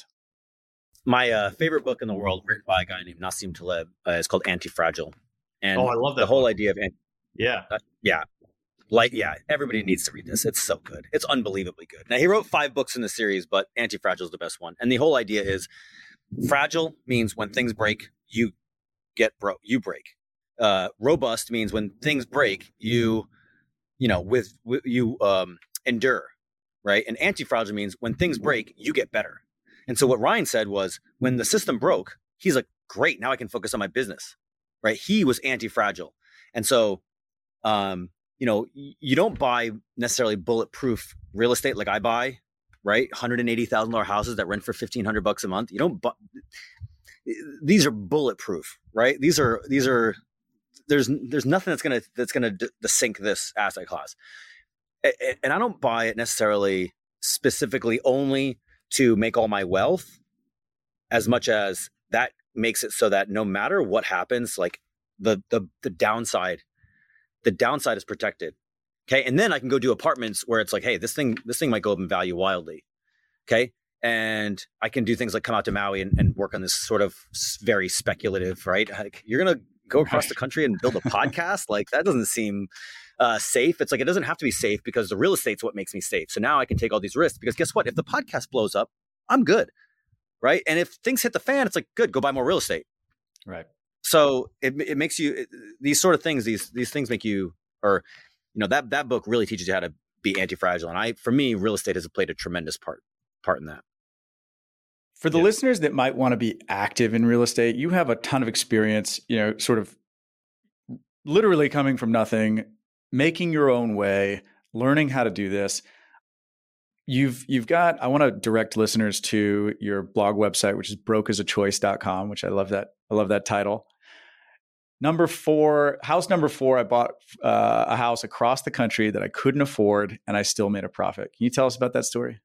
My uh, favorite book in the world, written by a guy named Nassim Taleb, uh, is called Anti-Fragile. And oh, I love that. The whole book. idea of, yeah, uh, yeah. Like, yeah, everybody needs to read this. It's so good. It's unbelievably good. Now, he wrote five books in the series, but Anti-Fragile is the best one. And the whole idea is fragile means when things break, you get broke, you break. Uh, robust means when things break, you, you know, with, with you um, endure, right? And anti-fragile means when things break, you get better. And so what Ryan said was when the system broke, he's like, great, now I can focus on my business, right? He was anti-fragile. And so, um, you know, you don't buy necessarily bulletproof real estate like I buy, right? one hundred eighty thousand dollars houses that rent for fifteen hundred bucks a month. You don't buy, these are bulletproof, right? These are, these are, there's, there's nothing that's going to, that's going to d- sink this asset class. And I don't buy it necessarily specifically only to make all my wealth as much as that makes it so that no matter what happens, like the, the, the downside, the downside is protected. Okay. And then I can go do apartments where it's like, hey, this thing, this thing might go up in value wildly. Okay. And I can do things like come out to Maui and, and work on this sort of very speculative, right? Like you're going to go across the country and build a podcast. Like that doesn't seem uh, safe. It's like, it doesn't have to be safe because the real estate's what makes me safe. So now I can take all these risks because guess what? If the podcast blows up, I'm good. Right. And if things hit the fan, it's like, good, go buy more real estate. Right. So it it makes you it, these sort of things, these these things make you, or, you know, that that book really teaches you how to be anti-fragile. And I, for me, real estate has played a tremendous part part in that. For the yeah. listeners that might want to be active in real estate, you have a ton of experience, you know, sort of literally coming from nothing, making your own way, learning how to do this. You've you've got, I want to direct listeners to your blog website, which is broke as a choice dot com, which I love that. I love that title. Number four, house number four, I bought uh, a house across the country that I couldn't afford and I still made a profit. Can you tell us about that story?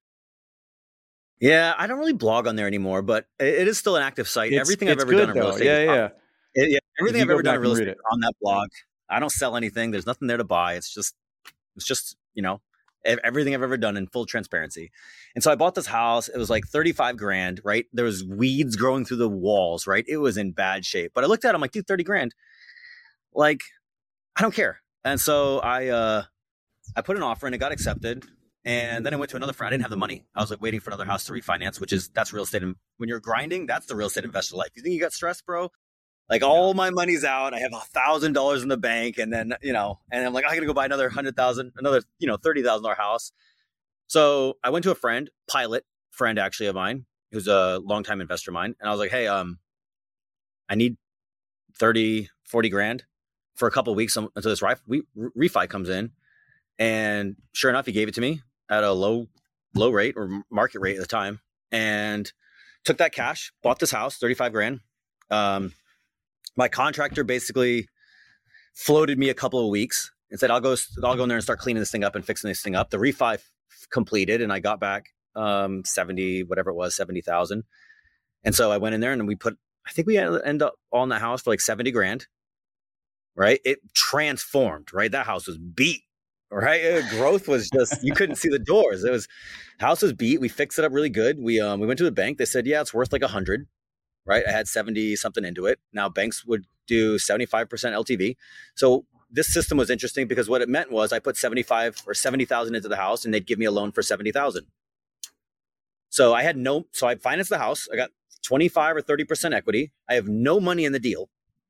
Yeah, I don't really blog on there anymore, but it is still an active site. It's, everything it's I've ever good, done in real though. estate. Yeah, is yeah. on, it, yeah. Everything I've ever done in real estate it. on that blog. I don't sell anything. There's nothing there to buy. It's just, it's just, you know, everything I've ever done in full transparency. And so I bought this house. It was like thirty-five grand, right? There was weeds growing through the walls, right? It was in bad shape. But I looked at it, I'm like, dude, thirty grand. Like, I don't care. And so I uh, I put an offer and it got accepted. And then I went to another friend. I didn't have the money. I was like waiting for another house to refinance, which is, that's real estate. When you're grinding, that's the real estate investor life. You think you got stressed, bro? Like all my money's out. I have a thousand dollars in the bank. And then, you know, and I'm like, I gotta go buy another hundred thousand, another, you know, thirty thousand dollar house. So I went to a friend, pilot friend actually of mine, who's a longtime investor of mine. And I was like, hey, um, I need thirty, forty grand for a couple of weeks until this refi, refi comes in. And sure enough, he gave it to me at a low, low rate or market rate at the time, and took that cash, bought this house, thirty-five grand. Um, my contractor basically floated me a couple of weeks and said, I'll go, I'll go in there and start cleaning this thing up and fixing this thing up. The refi f- completed, and I got back um, seventy, whatever it was, seventy thousand. And so I went in there and we put, I think we ended up all in the house for like seventy grand, right? It transformed, right? That house was beat, right? It, growth was just, you couldn't see the doors. It was, house was beat. We fixed it up really good. We, um, we went to the bank. They said, yeah, it's worth like a hundred, right? I had seventy something into it. Now banks would do seventy-five percent L T V. So this system was interesting because what it meant was I put seventy-five or seventy thousand into the house and they'd give me a loan for seventy thousand. So I had no, so I financed the house. I got twenty-five or thirty percent equity. I have no money in the deal.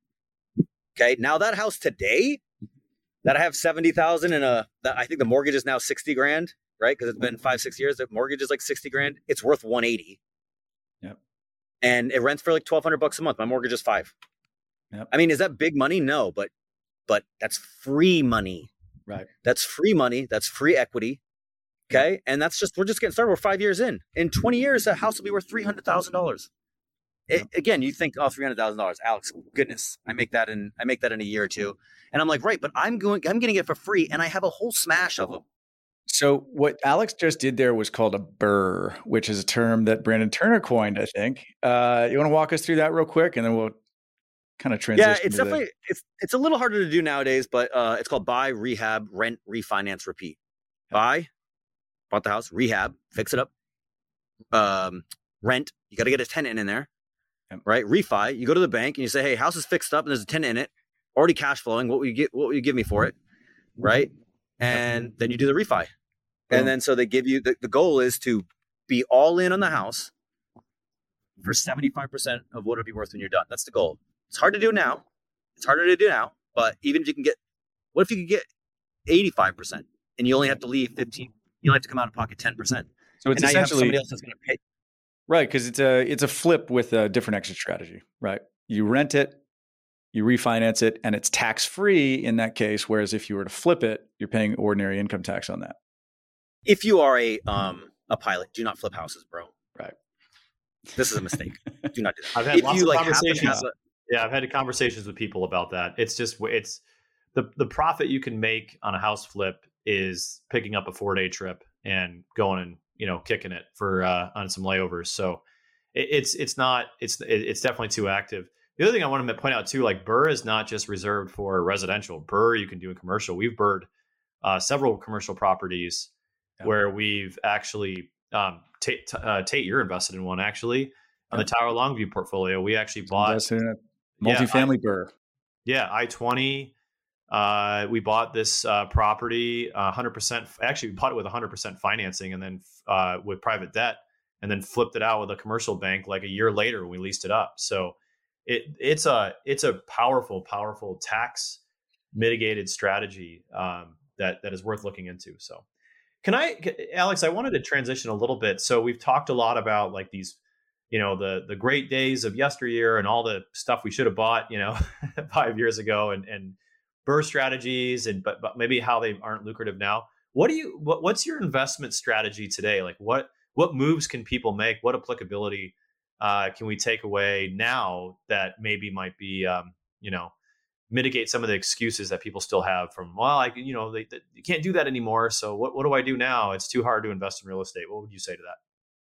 Okay. Now that house today that I have seventy thousand and a, that I think the mortgage is now sixty grand, right? Cause it's been five, six years. The mortgage is like sixty grand. It's worth one eighty. Yep. And it rents for like twelve hundred bucks a month. My mortgage is five. Yep. I mean, is that big money? No, but, but that's free money. Right. That's free money. That's free equity. Okay. And that's just, we're just getting started. We're five years in. In twenty years, that house will be worth three hundred thousand dollars. It, again, you think, oh, three hundred thousand dollars, Alex, goodness, I make that in, I make that in a year or two. And I'm like, right, but I'm going, I'm getting it for free. And I have a whole smash of them. So what Alex just did there was called a burr, which is a term that Brandon Turner coined, I think. Uh, you want to walk us through that real quick, and then we'll kind of transition. Yeah, it's to definitely, the... it's, it's a little harder to do nowadays, but uh, it's called buy, rehab, rent, refinance, repeat. Buy, bought the house, rehab, fix it up. Um, rent, you got to get a tenant in there. Right? Refi, you go to the bank and you say, hey, house is fixed up and there's a tenant in it, already cash flowing. What will you get? What will you give me for it? Right? And then you do the refi. And then so they give you, the, the goal is to be all in on the house for seventy-five percent of what it'll be worth when you're done. That's the goal. It's hard to do now. It's harder to do now, but even if you can get, what if you could get eighty-five percent and you only have to leave fifteen, you only have to come out of pocket ten percent. So it's and now essentially you have somebody else that's going to pay. Right, because it's a it's a flip with a different exit strategy, right? You rent it, you refinance it, and it's tax free in that case. Whereas if you were to flip it, you're paying ordinary income tax on that. If you are a um a pilot, do not flip houses, bro. Right. This is a mistake. Do not do that. I've had if lots you of like conversations. A, yeah, I've had conversations with people about that. It's just it's the the profit you can make on a house flip is picking up a four day trip and going and you know, kicking it for uh, on some layovers. So it, it's it's not it's it, it's definitely too active. The other thing I want to point out too, like burr is not just reserved for residential. Burr you can do in commercial. We've burred uh, several commercial properties yeah. where we've actually um, Tate, uh, Tate, you're invested in one actually on yeah. the Tower Longview portfolio. We actually bought multifamily yeah, burr. Yeah, I twenty. Uh, we bought this uh, property uh, one hundred percent. Actually, we bought it with one hundred percent financing, and then uh, with private debt, and then flipped it out with a commercial bank like a year later when we leased it up. So it it's a it's a powerful, powerful tax mitigated strategy um, that that is worth looking into. So, can I, Alex? I wanted to transition a little bit. So we've talked a lot about like these, you know, the the great days of yesteryear and all the stuff we should have bought, you know, five years ago, and and burr strategies, and but but maybe how they aren't lucrative now. What do you what, what's your investment strategy today? Like what what moves can people make? What applicability uh, can we take away now that maybe might be um, you know mitigate some of the excuses that people still have from well I you know they, they you can't do that anymore. So what what do I do now? It's too hard to invest in real estate. What would you say to that?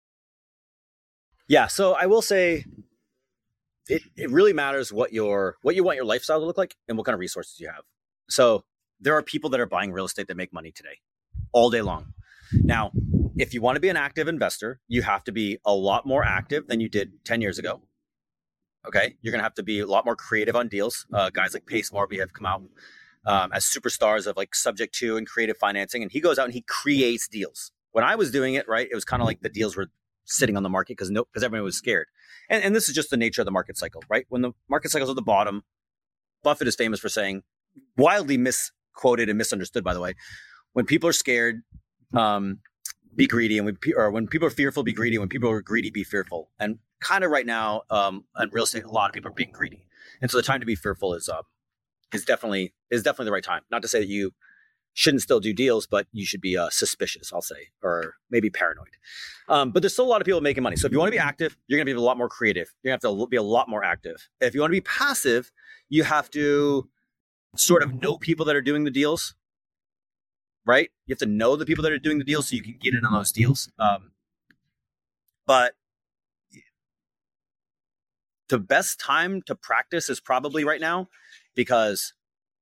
Yeah, so I will say it, it really matters what your what you want your lifestyle to look like and what kind of resources you have. So there are people that are buying real estate that make money today all day long. Now, if you want to be an active investor, you have to be a lot more active than you did ten years ago. Okay. You're going to have to be a lot more creative on deals. Uh, guys like Pace Morby have come out um, as superstars of like subject to and creative financing. And he goes out and he creates deals. When I was doing it, right, it was kind of like the deals were sitting on the market because no, because everyone was scared. And, and this is just the nature of the market cycle, right? When the market cycle's at the bottom, Buffett is famous for saying, wildly misquoted and misunderstood, by the way, when people are scared, um, be greedy. And when, or when people are fearful, be greedy. When people are greedy, be fearful. And kind of right now, um, in real estate, a lot of people are being greedy. And so the time to be fearful is, um, is definitely, is definitely the right time. Not to say that you shouldn't still do deals, but you should be uh, suspicious, I'll say, or maybe paranoid. Um, but there's still a lot of people making money. So if you want to be active, you're going to be a lot more creative. You're going to have to be a lot more active. If you want to be passive, you have to sort of know people that are doing the deals, right? You have to know the people that are doing the deals so you can get in on those deals. Um, but the best time to practice is probably right now, because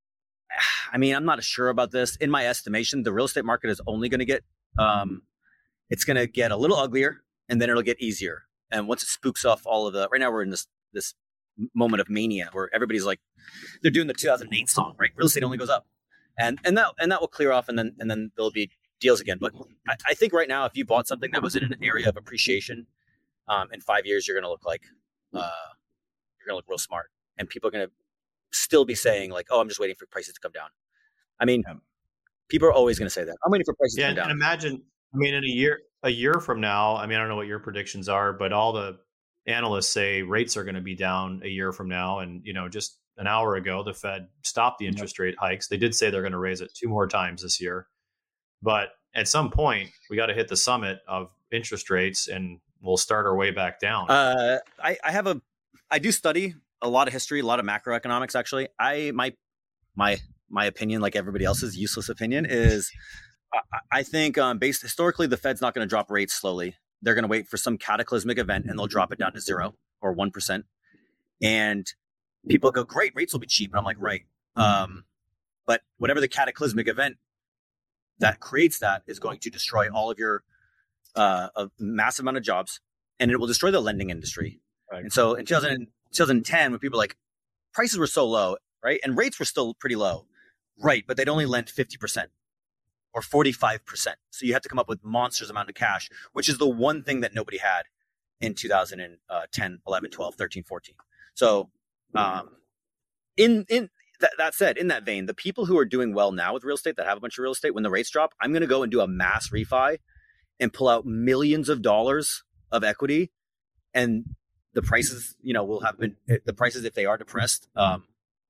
I mean, I'm not sure about this. In my estimation, the real estate market is only going to get, um, it's going to get a little uglier, and then it'll get easier. And once it spooks off all of the, right now we're in this, this moment of mania where everybody's like, they're doing the two thousand eight song, right? Real estate only goes up, and, and that, and that will clear off, and then, and then there'll be deals again. But I, I think right now, if you bought something that was in an area of appreciation, um, in five years, you're going to look like, uh, you're going to look real smart, and people are going to still be saying like, oh, I'm just waiting for prices to come down. I mean, yeah. People are always going to say that. I'm waiting for prices yeah, to come down. And imagine, I mean, in a year, a year from now, I mean, I don't know what your predictions are, but all the analysts say rates are going to be down a year from now. And, you know, just an hour ago, the Fed stopped the interest rate hikes. They did say they're going to raise it two more times this year. But at some point, we got to hit the summit of interest rates, and we'll start our way back down. Uh, I, I have a, I do study a lot of history, a lot of macroeconomics. Actually, I my my my opinion, like everybody else's useless opinion, is I, I think um, based historically, the Fed's not going to drop rates slowly. They're going to wait for some cataclysmic event, and they'll drop it down to zero or one percent. And people go, "Great, rates will be cheap." And I'm like, "Right." Um, but whatever the cataclysmic event that creates that is going to destroy all of your uh, a massive amount of jobs, and it will destroy the lending industry. Right. And so in two thousand, twenty ten, when people were like, prices were so low, right? And rates were still pretty low, right? But they'd only lend fifty percent or forty-five percent. So you have to come up with monsters amount of cash, which is the one thing that nobody had in two thousand ten, eleven, twelve, thirteen, fourteen. So um, in in th- that said, in that vein, the people who are doing well now with real estate, that have a bunch of real estate, when the rates drop, I'm going to go and do a mass refi and pull out millions of dollars of equity, and the prices, you know, will have been the prices, if they are depressed, um,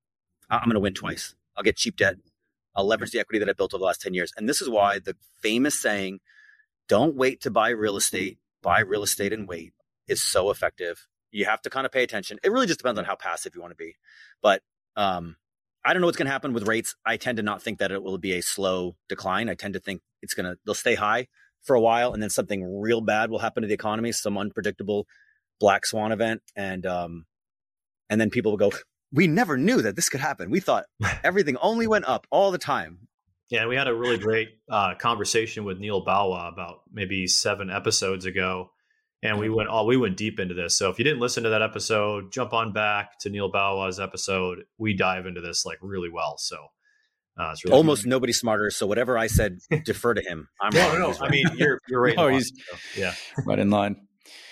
I'm going to win twice. I'll get cheap debt. I'll leverage the equity that I built over the last ten years. And this is why the famous saying, don't wait to buy real estate, buy real estate and wait, is so effective. You have to kind of pay attention. It really just depends on how passive you want to be. But um, I don't know what's going to happen with rates. I tend to not think that it will be a slow decline. I tend to think it's going to, they'll stay high for a while, and then something real bad will happen to the economy, some unpredictable black swan event. And, um, and then people will go, we never knew that this could happen. We thought everything only went up all the time. Yeah. We had a really great uh, conversation with Neil Bawa about maybe seven episodes ago. And we went all, we went deep into this. So if you didn't listen to that episode, jump on back to Neil Bawa's episode. We dive into this like really well. So uh, it's really almost good. Nobody smarter. So whatever I said, defer to him. I'm no, wrong. no, Right. I mean, you're, you're right. Oh, in he's line, so, yeah. Right in line.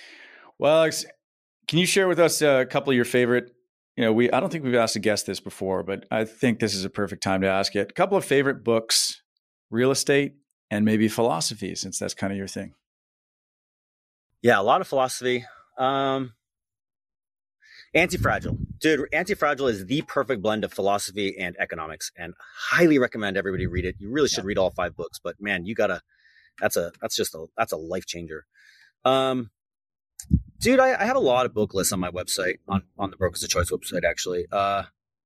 Well, Alex, can you share with us a couple of your favorite, you know, we, I don't think we've asked a guest this before, but I think this is a perfect time to ask it. A couple of favorite books, real estate, and maybe philosophy, since that's kind of your thing. Yeah, a lot of philosophy. Um, Anti-Fragile. Dude, Anti-Fragile is the perfect blend of philosophy and economics, and highly recommend everybody read it. You really should read all five books, but man, you gotta, that's a, that's just a, that's a life changer. Um, dude, I, I have a lot of book lists on my website, on, on the Brokers of Choice website, actually. Uh,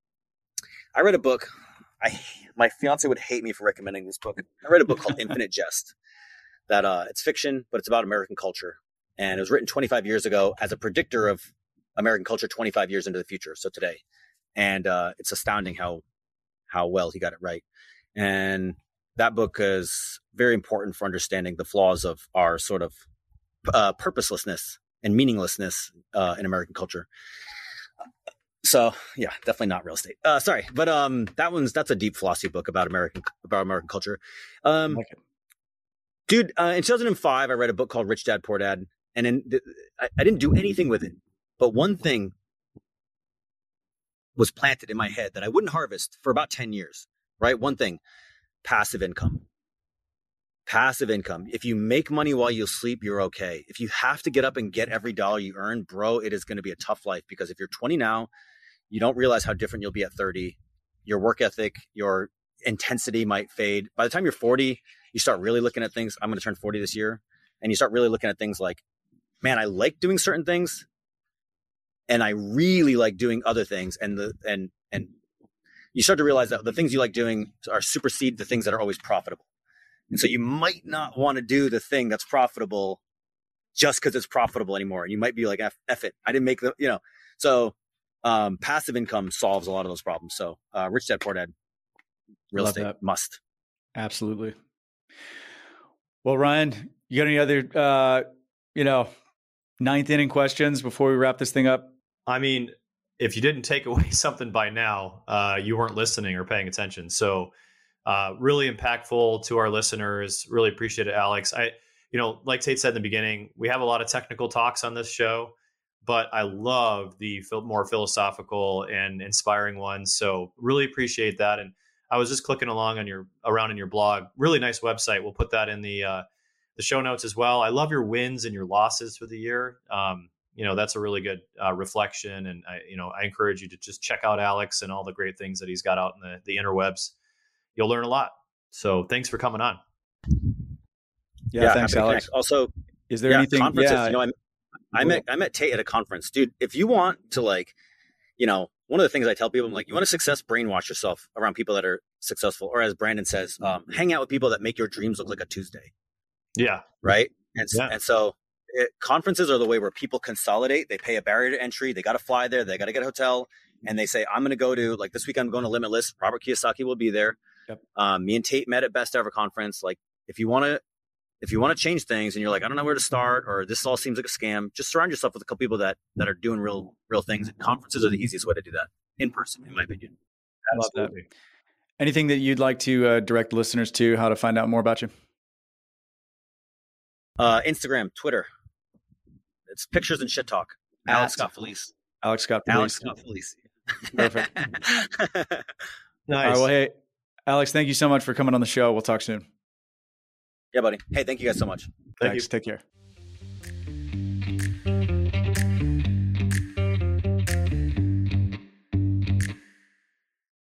I read a book. I, my fiance would hate me for recommending this book. I read a book called Infinite Jest that, uh, it's fiction, but it's about American culture. And it was written twenty-five years ago as a predictor of American culture twenty-five years into the future. So today. And uh, it's astounding how how well he got it right. And that book is very important for understanding the flaws of our sort of uh, purposelessness and meaninglessness uh, in American culture. So yeah, definitely not real estate. Uh, sorry, but um, that one's that's a deep philosophy book about American about American culture. Um, like it. Dude, uh, in two thousand five, I read a book called Rich Dad Poor Dad, and in th- I, I didn't do anything with it, but one thing was planted in my head that I wouldn't harvest for about ten years. Right, one thing: passive income. Passive income. If you make money while you sleep, you're okay. If you have to get up and get every dollar you earn, bro, it is going to be a tough life, because if you're twenty now, you don't realize how different you'll be at thirty. Your work ethic, your intensity might fade. By the time you're forty, you start really looking at things. I'm going to turn forty this year. And you start really looking at things like, man, I like doing certain things, and I really like doing other things. And the and and you start to realize that the things you like doing are supersede the things that are always profitable. And so you might not want to do the thing that's profitable just because it's profitable anymore. And you might be like, F, F it. I didn't make the, you know. So um, passive income solves a lot of those problems. So uh, Rich Dad Poor Dad, real Love estate that. must. Absolutely. Well, Ryan, you got any other, uh, you know, ninth inning questions before we wrap this thing up? I mean, if you didn't take away something by now, uh, you weren't listening or paying attention. So uh, really impactful to our listeners. Really appreciate it, Alex. I, you know, like Tate said in the beginning, we have a lot of technical talks on this show, but I love the more philosophical and inspiring ones. So really appreciate that. And I was just clicking along on your around in your blog. Really nice website. We'll put that in the uh, the show notes as well. I love your wins and your losses for the year. Um, you know, that's a really good uh, reflection. And I, you know, I encourage you to just check out Alex and all the great things that he's got out in the, the interwebs. You'll learn a lot. So thanks for coming on. Yeah, yeah thanks, Alex. Also, is there yeah, anything? Conferences, Yeah, you know, I, I met I met Tate at a conference, dude. If you want to, like, you know, one of the things I tell people, I'm like, you want to success, brainwash yourself around people that are successful, or as Brandon says, um, hang out with people that make your dreams look like a Tuesday. Yeah. Right. And yeah. and so it, conferences are the way where people consolidate. They pay a barrier to entry. They got to fly there. They got to get a hotel. And they say, I'm going to go to, like, this week I'm going to Limitless. Robert Kiyosaki will be there. Yep. Um, me and Tate met at Best Ever Conference. Like, if you want to, if you want to change things and you're like, I don't know where to start, or this all seems like a scam, just surround yourself with a couple people that, that are doing real, real things. And conferences are the easiest way to do that, in person, in my opinion. Absolutely. Love that. Anything that you'd like to uh, direct listeners to, how to find out more about you? Uh, Instagram, Twitter. It's pictures and shit talk. At Alex Scott Felice. Alex Scott Felice. Alex Scott Felice. Perfect. Nice. All right, well, hey, Alex, thank you so much for coming on the show. We'll talk soon. Yeah, buddy. Hey, thank you guys so much. Thanks. Take care.